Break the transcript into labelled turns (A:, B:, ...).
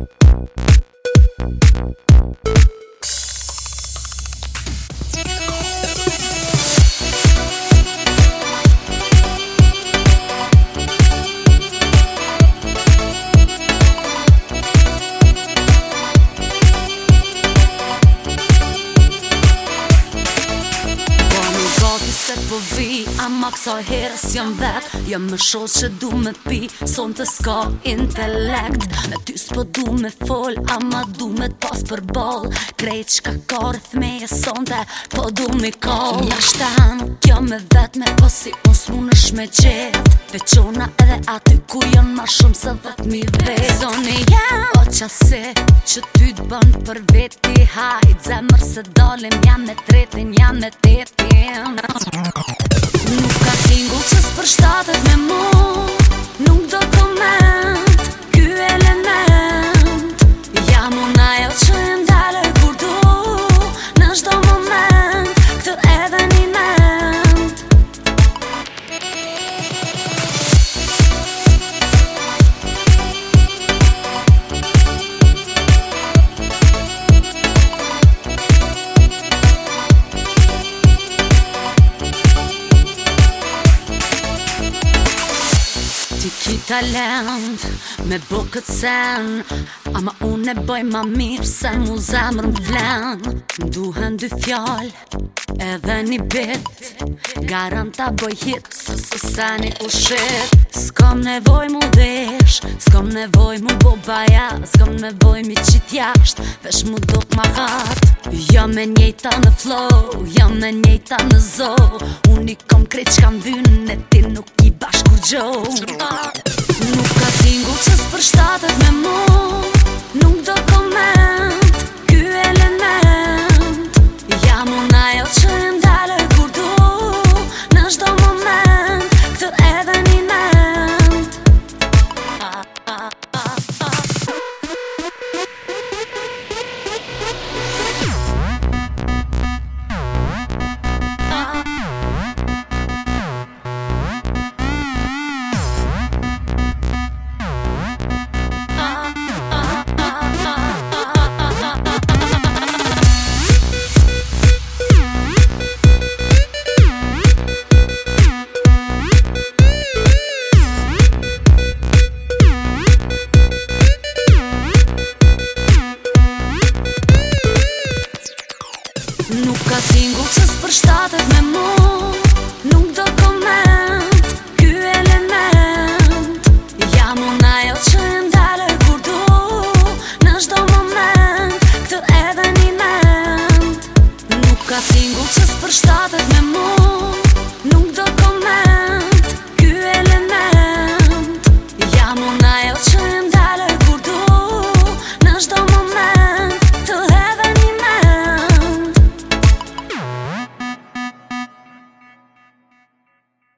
A: Po vi, ama kësaj herës jam vet. Jam më shoh që du me pi, son të s'ka intelekt. Me ty s'po du me fol, ama du me t'pas për ball. Krejt qka ka rreth meje sonte, po du mi call. Nashtan, kjo me vet me po si unë s'munësh me gjet. Veqona edhe aty ku jon ma shumë se 10.000 vet. Zoni jam, po qase që ty t'bën për veti. Hajt zemër se dalim, jam me tretin, jam me tetin. Nuk ka tingull që s'përshtatet me mu, nuk do koment ky element. Jam unë ajo që e ndale kur du, në çdo moment, këtë edhe një ment. Ti ki talent me bo këtë sen, ama unë e bëj ma mirë se mu zemrë m'vlen. M'duhen dy fjall edhe një bit, garanta bëj hit se seni u shit. S'kom nevoj mu desh, s'kom nevoj mu bo baja, s'kom nevoj mi qit jasht, vesh mu dok ma hat. Jam me njejta në flow, jam me njejta në zo, unë i kom krejt qka m'dhyn e ti nuk i bashk kur gjo. Nuk ka tingull që s'përshtatet me